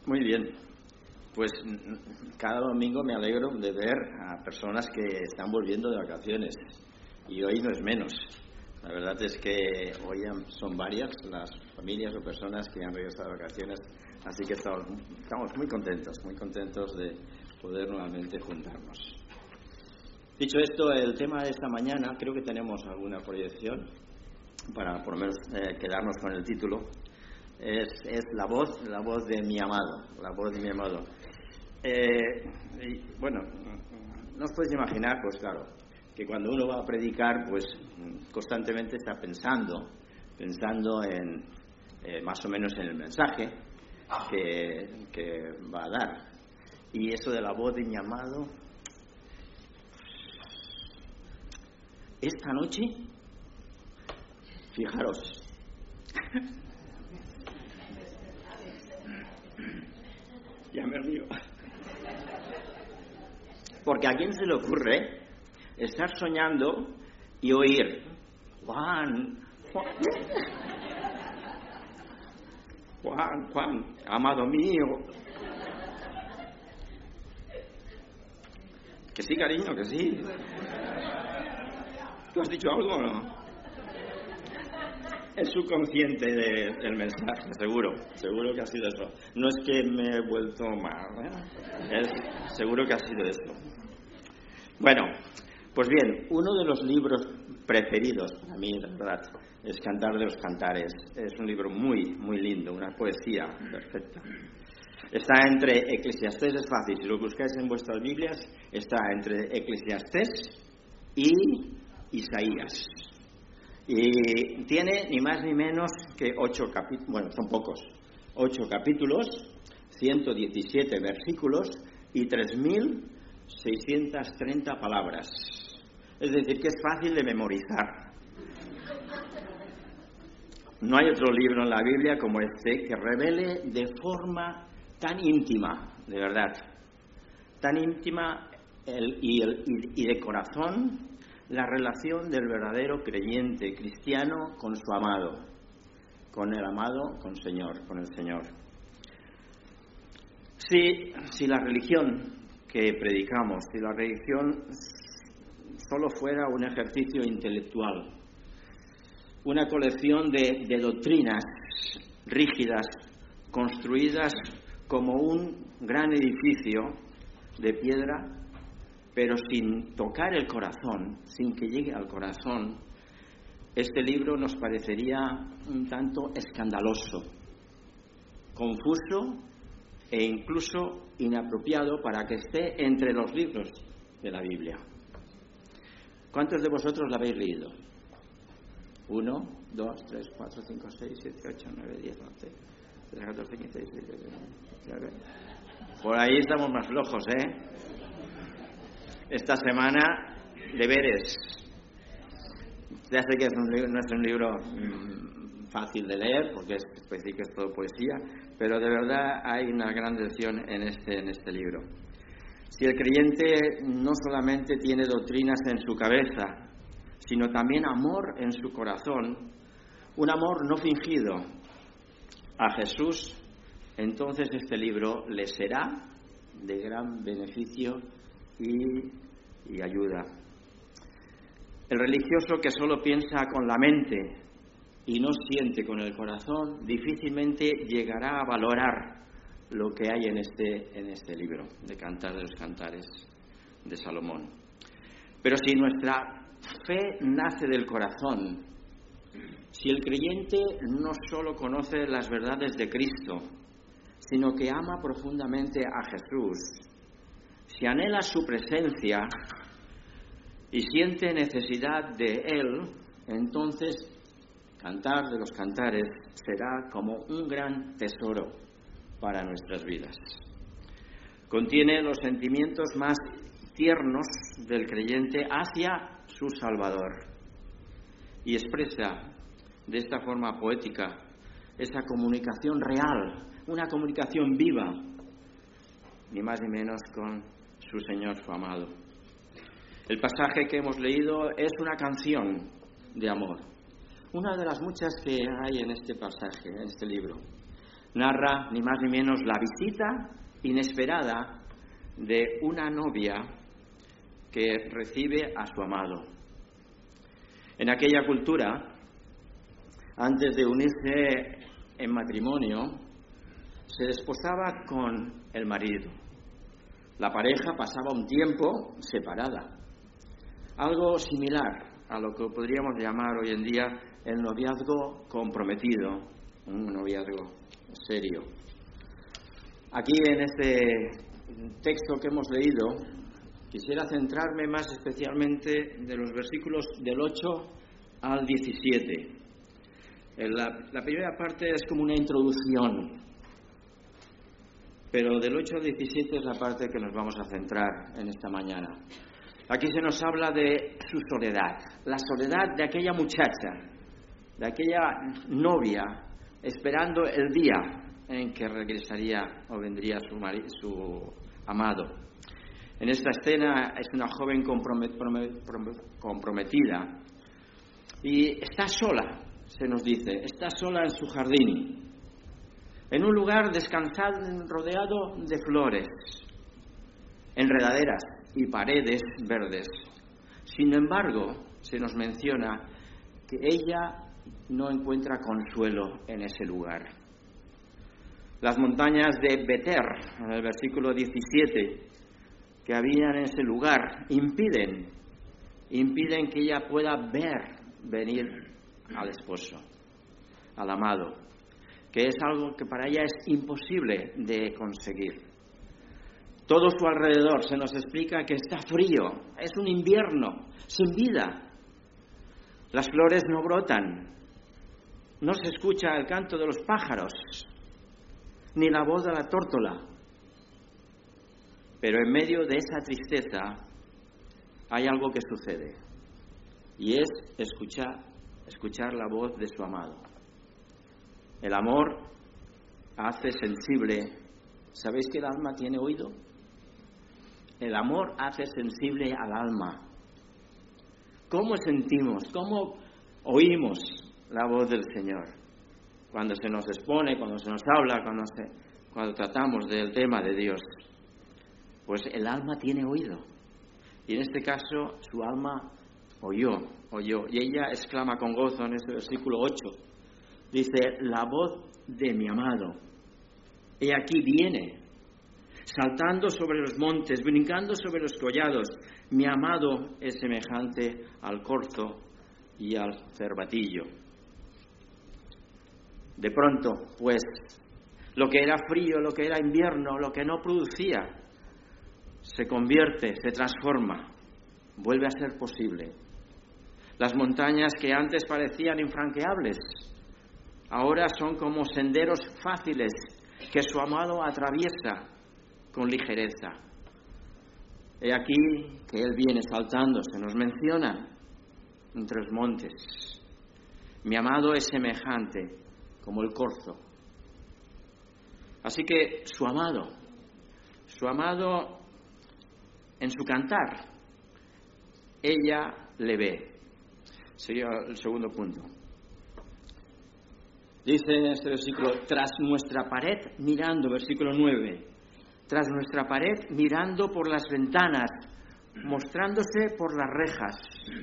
Muy bien. Pues cada domingo me alegro de ver a personas que están volviendo de vacaciones. Y hoy no es menos. La verdad es que hoy son varias las familias o personas que han regresado de vacaciones. Así que estamos muy contentos de poder nuevamente juntarnos. Dicho esto, el tema de esta mañana, creo que tenemos alguna proyección para por lo menos quedarnos con el título. Es la voz de mi amado, la voz de mi amado. Y, bueno, no os podéis imaginar, pues claro, que cuando uno va a predicar, pues constantemente está pensando en más o menos en el mensaje que va a dar. Y eso de la voz de mi amado, esta noche, fijaros, ya me río, porque a quién se le ocurre estar soñando y oír Juan, amado mío. Que sí, cariño, que sí. ¿Tú has dicho algo o no? Es subconsciente del mensaje, seguro que ha sido eso. No es que me he vuelto mal, seguro que ha sido eso. Bueno, pues bien, uno de los libros preferidos para mí, la verdad, es Cantar de los Cantares. Es un libro muy, muy lindo, una poesía perfecta. Está entre Eclesiastés, es fácil, si lo buscáis en vuestras Biblias, está entre Eclesiastés y Isaías. Y tiene ni más ni menos que 8 capítulos, bueno, son pocos, 8 capítulos, 117 versículos y 3.630 palabras. Es decir, que es fácil de memorizar. No hay otro libro en la Biblia como este que revele de forma tan íntima, de verdad, tan íntima y de corazón, la relación del verdadero creyente cristiano con su amado, con el amado, con el Señor. Si la religión que predicamos, si la religión solo fuera un ejercicio intelectual, una colección de doctrinas rígidas, construidas como un gran edificio de piedra, pero sin tocar el corazón, sin que llegue al corazón, este libro nos parecería un tanto escandaloso, confuso e incluso inapropiado para que esté entre los libros de la Biblia. ¿Cuántos de vosotros la habéis leído? 1, 2, 3, 4, 5, 6, 7, 8, 9, 10, 11, 13, 14, 15, 16, 17, 19. Por ahí estamos más flojos, ¿eh? Esta semana, deberes. Ya sé que no es un libro fácil de leer, porque pues sí que es todo poesía, pero de verdad hay una gran lección en este libro. Si el creyente no solamente tiene doctrinas en su cabeza, sino también amor en su corazón, un amor no fingido a Jesús, entonces este libro le será de gran beneficio y ayuda. El religioso que solo piensa con la mente y no siente con el corazón, difícilmente llegará a valorar lo que hay en este libro de Cantar de los Cantares de Salomón. Pero si nuestra fe nace del corazón, si el creyente no solo conoce las verdades de Cristo, sino que ama profundamente a Jesús, si anhela su presencia y siente necesidad de Él, entonces Cantar de los Cantares será como un gran tesoro para nuestras vidas. Contiene los sentimientos más tiernos del creyente hacia su Salvador y expresa de esta forma poética esa comunicación real, una comunicación viva, ni más ni menos con su Señor, su amado. El pasaje que hemos leído es una canción de amor, una de las muchas que hay en este pasaje, en este libro. narra ni más ni menos la visita inesperada de una novia que recibe a su amado. En aquella cultura, antes de unirse en matrimonio, se desposaba con el marido. La pareja pasaba un tiempo separada. Algo similar a lo que podríamos llamar hoy en día el noviazgo comprometido, un noviazgo serio. Aquí en este texto que hemos leído, quisiera centrarme más especialmente de los versículos del 8 al 17. La primera parte es como una introducción, pero del 8 al 17 es la parte que nos vamos a centrar en esta mañana. Aquí se nos habla de su soledad, la soledad de aquella muchacha, de aquella novia, esperando el día en que regresaría o vendría su amado. En esta escena es una joven comprometida y está sola, se nos dice, está sola en su jardín, en un lugar descansado, rodeado de flores, enredaderas y paredes verdes. Sin embargo, se nos menciona que ella no encuentra consuelo en ese lugar. Las montañas de Beter, en el versículo 17, que habían en ese lugar, impiden que ella pueda ver venir al esposo, al amado, que es algo que para ella es imposible de conseguir. Todo su alrededor se nos explica que está frío, es un invierno sin vida. Las flores no brotan, no se escucha el canto de los pájaros, ni la voz de la tórtola. Pero en medio de esa tristeza hay algo que sucede, y es escuchar la voz de su amado. El amor hace sensible. ¿Sabéis que el alma tiene oído? El amor hace sensible al alma. ¿Cómo sentimos? ¿Cómo oímos la voz del Señor? Cuando se nos expone, cuando se nos habla, cuando tratamos del tema de Dios. Pues el alma tiene oído. Y en este caso, su alma oyó. Y ella exclama con gozo en este versículo 8. Dice, la voz de mi amado. He aquí viene, saltando sobre los montes, brincando sobre los collados. Mi amado es semejante al corzo y al cervatillo. De pronto, pues, lo que era frío, lo que era invierno, lo que no producía, se convierte, se transforma, vuelve a ser posible. Las montañas que antes parecían infranqueables, ahora son como senderos fáciles que su amado atraviesa con ligereza. He aquí que él viene saltando, se nos menciona, entre los montes. Mi amado es semejante como el corzo. Así que su amado en su cantar, ella le ve. Sería el segundo punto. Dice en este versículo, tras nuestra pared mirando, versículo 9, tras nuestra pared mirando por las ventanas, mostrándose por las rejas.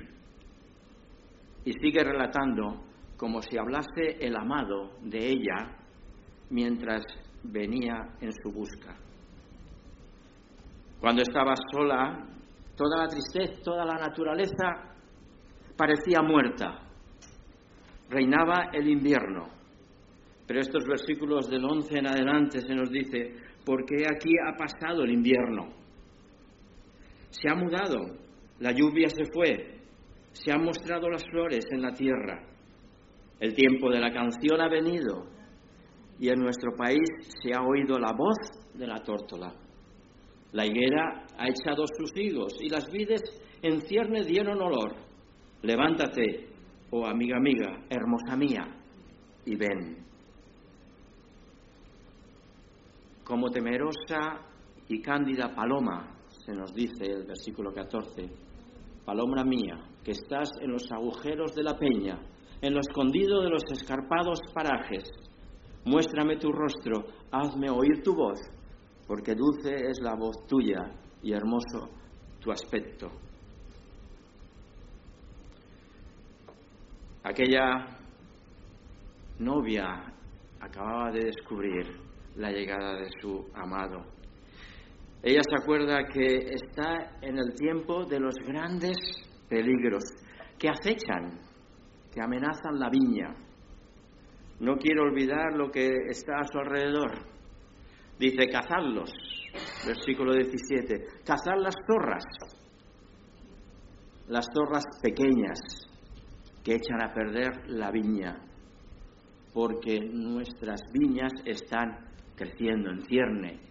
Y sigue relatando como si hablase el amado de ella mientras venía en su busca. Cuando estaba sola, toda la tristeza, toda la naturaleza parecía muerta. Reinaba el invierno. Pero estos versículos del 11 en adelante se nos dice, porque aquí ha pasado el invierno. Se ha mudado, la lluvia se fue, se han mostrado las flores en la tierra. El tiempo de la canción ha venido y en nuestro país se ha oído la voz de la tórtola. La higuera ha echado sus higos y las vides en cierne dieron olor. Levántate, oh amiga, hermosa mía, y ven. Como temerosa y cándida paloma, se nos dice el versículo 14, paloma mía, que estás en los agujeros de la peña, en lo escondido de los escarpados parajes, Muéstrame tu rostro, hazme oír tu voz, porque dulce es la voz tuya y hermoso tu aspecto. Aquella novia acababa de descubrir la llegada de su amado. Ella se acuerda que está en el tiempo de los grandes peligros que acechan, que amenazan la viña. No quiere olvidar lo que está a su alrededor. Dice, cazadlos, versículo 17, cazad las zorras pequeñas que echan a perder la viña, porque nuestras viñas están creciendo en cierne.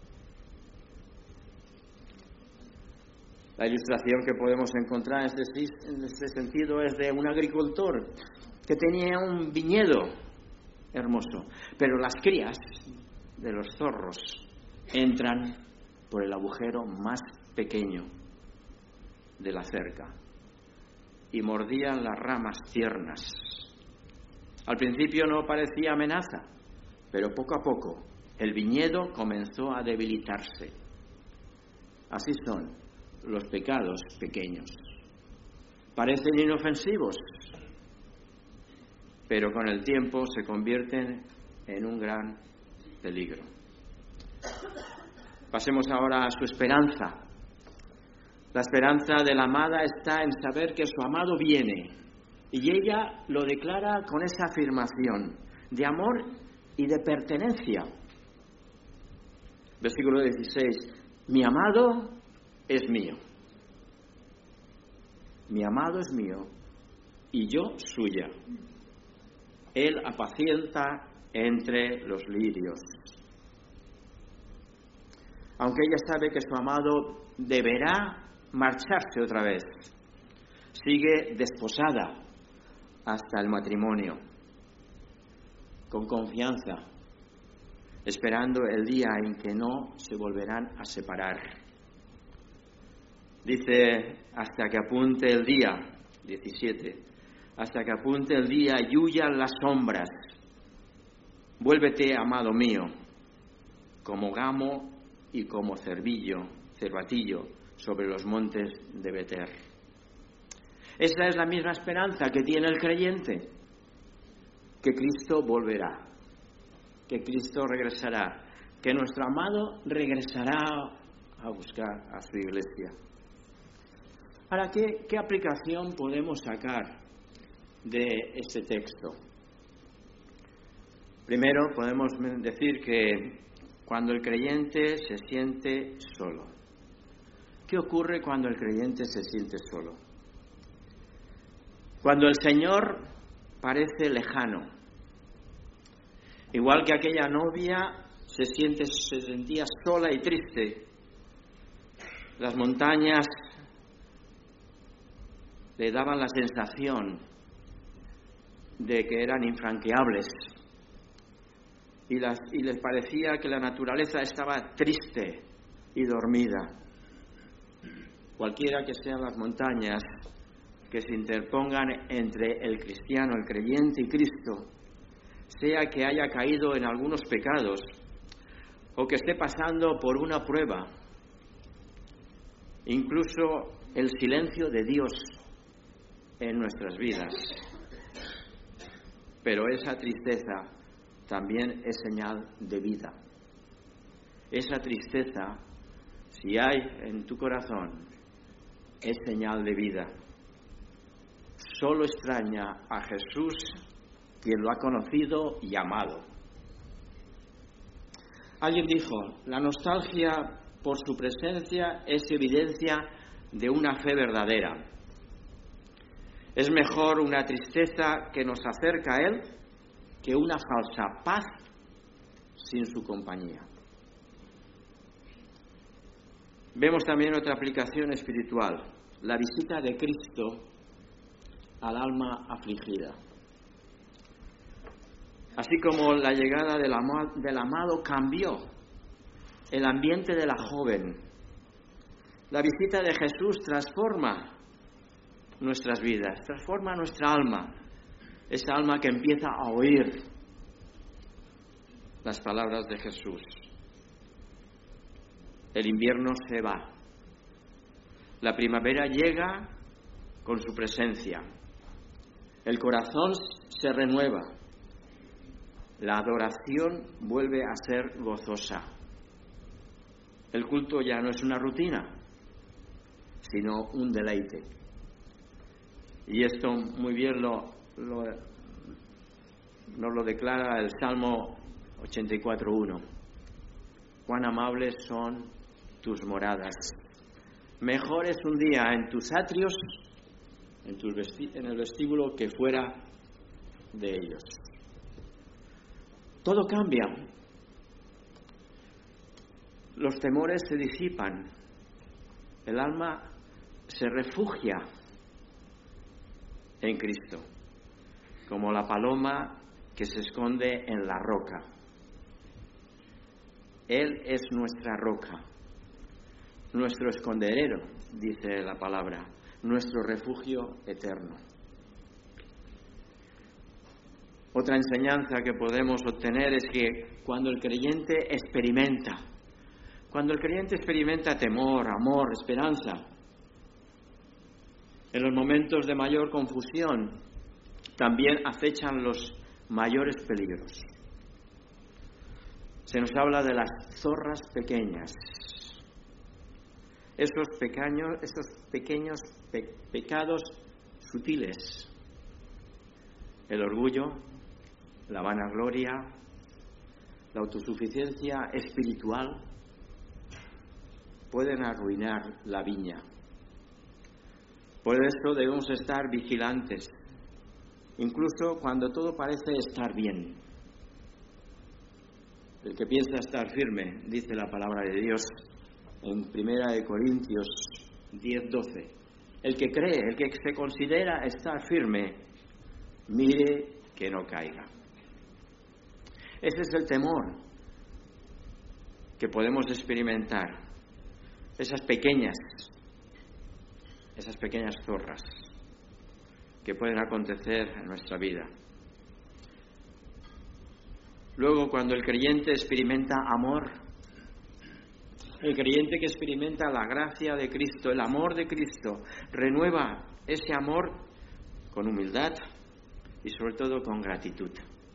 La ilustración que podemos encontrar en este sentido es de un agricultor que tenía un viñedo hermoso, pero las crías de los zorros entran por el agujero más pequeño de la cerca y mordían las ramas tiernas. Al principio no parecía amenaza, pero poco a poco el viñedo comenzó a debilitarse. Así son los pecados pequeños. Parecen inofensivos, pero con el tiempo se convierten en un gran peligro. Pasemos ahora a su esperanza. La esperanza de la amada está en saber que su amado viene, y ella lo declara con esa afirmación de amor y de pertenencia. Versículo 16, mi amado es mío. Mi amado es mío y yo suya. Él apacienta entre los lirios. Aunque ella sabe que su amado deberá marcharse otra vez, sigue desposada hasta el matrimonio, con confianza, esperando el día en que no se volverán a separar. Dice, hasta que apunte el día, 17, hasta que apunte el día y huyan las sombras. Vuélvete, amado mío, como gamo y como cervatillo sobre los montes de Beter. Esa es la misma esperanza que tiene el creyente, que Cristo volverá, que Cristo regresará, que nuestro amado regresará a buscar a su iglesia. Ahora, ¿qué aplicación podemos sacar de este texto? Primero, podemos decir que cuando el creyente se siente solo. ¿Qué ocurre cuando el creyente se siente solo? Cuando el Señor parece lejano. Igual que aquella novia se sentía sola y triste. Las montañas le daban la sensación de que eran infranqueables y les parecía que la naturaleza estaba triste y dormida. Cualquiera que sean las montañas que se interpongan entre el cristiano, el creyente y Cristo, sea que haya caído en algunos pecados o que esté pasando por una prueba, incluso el silencio de Dios en nuestras vidas. Pero esa tristeza también es señal de vida. Esa tristeza, si hay en tu corazón, es señal de vida. Solo extraña a Jesús quien lo ha conocido y amado. Alguien dijo, la nostalgia por su presencia es evidencia de una fe verdadera. Es mejor una tristeza que nos acerca a Él que una falsa paz sin su compañía. Vemos también otra aplicación espiritual, la visita de Cristo al alma afligida. Así como la llegada del amado cambió el ambiente de la joven, la visita de Jesús transforma nuestras vidas, transforma nuestra alma, esa alma que empieza a oír las palabras de Jesús. El invierno se va. La primavera llega con su presencia. El corazón se renueva. La adoración vuelve a ser gozosa. El culto ya no es una rutina, sino un deleite. Y esto muy bien nos lo declara el Salmo 84:1. Cuán amables son tus moradas. Mejor es un día en tus atrios, en el vestíbulo, que fuera de ellos. Todo cambia. Los temores se disipan. El alma se refugia en Cristo, como la paloma que se esconde en la roca. Él es nuestra roca, nuestro escondedero, dice la palabra, nuestro refugio eterno. Otra enseñanza que podemos obtener es que cuando el creyente experimenta temor, amor, esperanza, en los momentos de mayor confusión también acechan los mayores peligros. Se nos habla de las zorras pequeñas, esos pequeños pecados sutiles, el orgullo, la vanagloria, la autosuficiencia espiritual, pueden arruinar la viña. Por eso debemos estar vigilantes, incluso cuando todo parece estar bien. El que piensa estar firme, dice la palabra de Dios en 1 Corintios 10:12. El que cree, el que se considera estar firme, mire que no caiga. Ese es el temor que podemos experimentar, esas pequeñas zorras que pueden acontecer en nuestra vida. Luego, cuando el creyente experimenta amor, el creyente que experimenta la gracia de Cristo, el amor de Cristo, renueva ese amor con humildad y sobre todo con gratitud.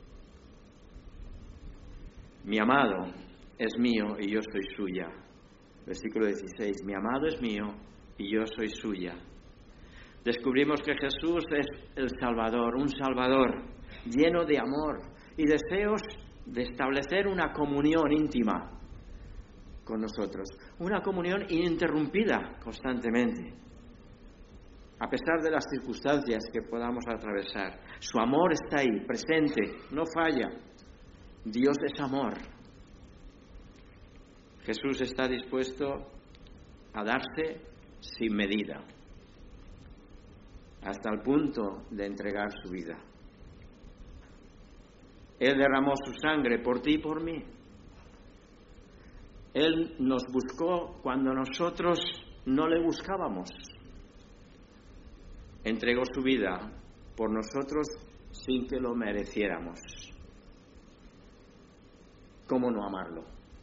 Mi amado es mío y yo soy suya. Versículo 16. Mi amado es mío y yo soy suya. Descubrimos que Jesús es el Salvador, un Salvador lleno de amor y deseos de establecer una comunión íntima con nosotros, una comunión ininterrumpida constantemente, a pesar de las circunstancias que podamos atravesar. Su amor está ahí, presente, no falla. Dios es amor. Jesús está dispuesto a darse sin medida, hasta el punto de entregar su vida. Él derramó su sangre por ti y por mí. Él nos buscó cuando nosotros no le buscábamos. Entregó su vida por nosotros sin que lo mereciéramos. ¿Cómo no amarlo?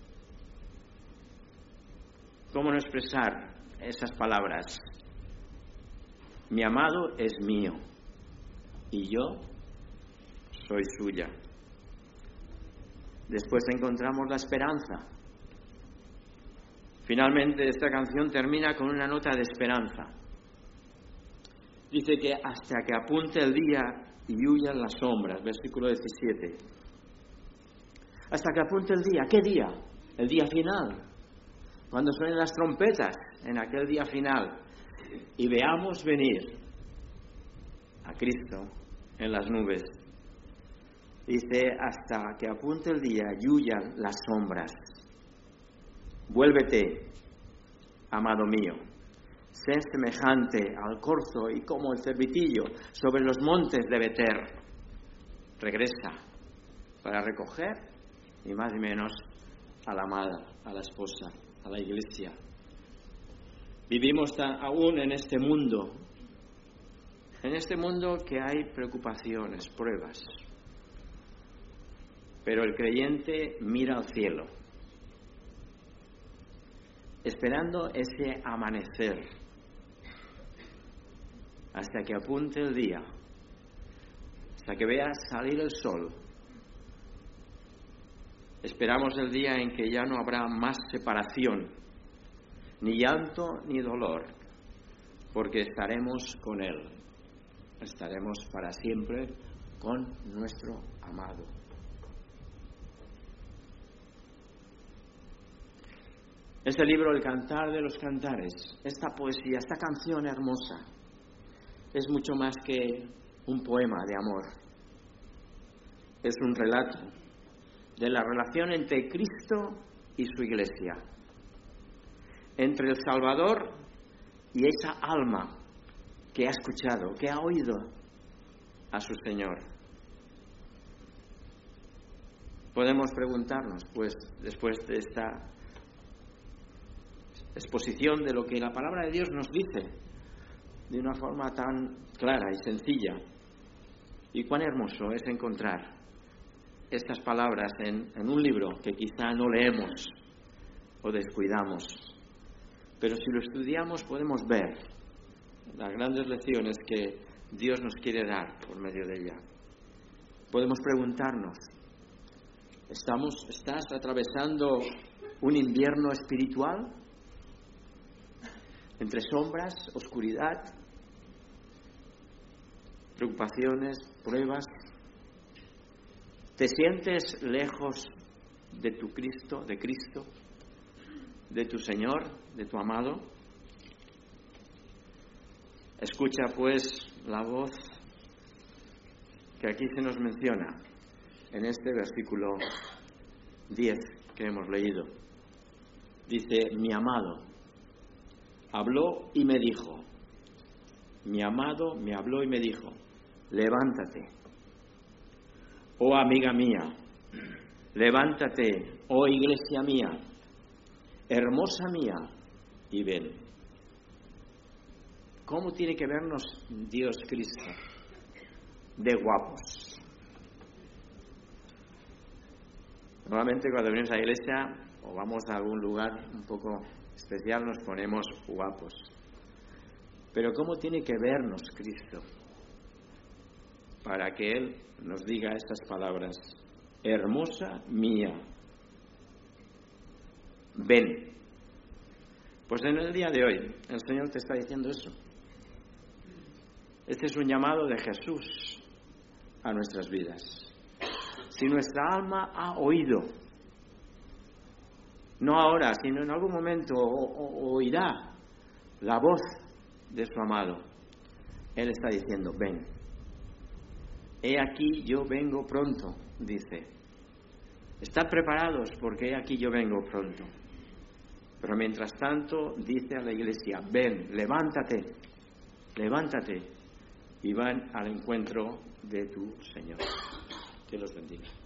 ¿Cómo no expresar esas palabras? Mi amado es mío y yo soy suya. Después encontramos la esperanza. Finalmente esta canción termina con una nota de esperanza. Dice que hasta que apunte el día y huyan las sombras, versículo 17. Hasta que apunte el día. ¿Qué día? El día final. Cuando suenen las trompetas, en aquel día final, y veamos venir a Cristo en las nubes. Dice, hasta que apunte el día y huyan las sombras. Vuélvete, amado mío, sé semejante al corzo y como el cervitillo sobre los montes de Beter. Regresa para recoger, ni más ni menos, a la amada, a la esposa, a la iglesia. Vivimos aún en este mundo que hay preocupaciones, pruebas. Pero el creyente mira al cielo, esperando ese amanecer, hasta que apunte el día, hasta que vea salir el sol. Esperamos el día en que ya no habrá más separación, ni llanto ni dolor, porque estaremos con Él, estaremos para siempre con nuestro amado. Este libro, El Cantar de los Cantares, esta poesía, esta canción hermosa, es mucho más que un poema de amor. Es un relato de la relación entre Cristo y su Iglesia, entre el Salvador y esa alma que ha escuchado, que ha oído a su Señor. Podemos preguntarnos, pues, después de esta exposición de lo que la palabra de Dios nos dice de una forma tan clara y sencilla, y cuán hermoso es encontrar estas palabras en un libro que quizá no leemos o descuidamos, pero si lo estudiamos podemos ver las grandes lecciones que Dios nos quiere dar por medio de ella. Podemos preguntarnos, ¿estás atravesando un invierno espiritual? Entre sombras, oscuridad, preocupaciones, pruebas. ¿Te sientes lejos de tu Cristo, de tu Señor, de tu amado? Escucha pues la voz que aquí se nos menciona en este versículo 10 que hemos leído. Dice, mi amado habló y me dijo, mi amado me habló y me dijo, levántate, oh amiga mía, levántate, oh iglesia mía, hermosa mía, y ven. ¿Cómo tiene que vernos Dios Cristo? De guapos. Normalmente cuando venimos a la iglesia o vamos a algún lugar un poco especial nos ponemos guapos. Pero ¿cómo tiene que vernos Cristo? Para que Él nos diga estas palabras, hermosa mía, ven. Pues en el día de hoy el Señor te está diciendo eso. Este es un llamado de Jesús a nuestras vidas. Si nuestra alma ha oído, no ahora, sino en algún momento oirá la voz de su amado, Él está diciendo, ven. He aquí yo vengo pronto, dice. Estad preparados porque he aquí yo vengo pronto. Pero mientras tanto dice a la iglesia, ven, levántate, levántate y van al encuentro de tu Señor. Que los bendiga.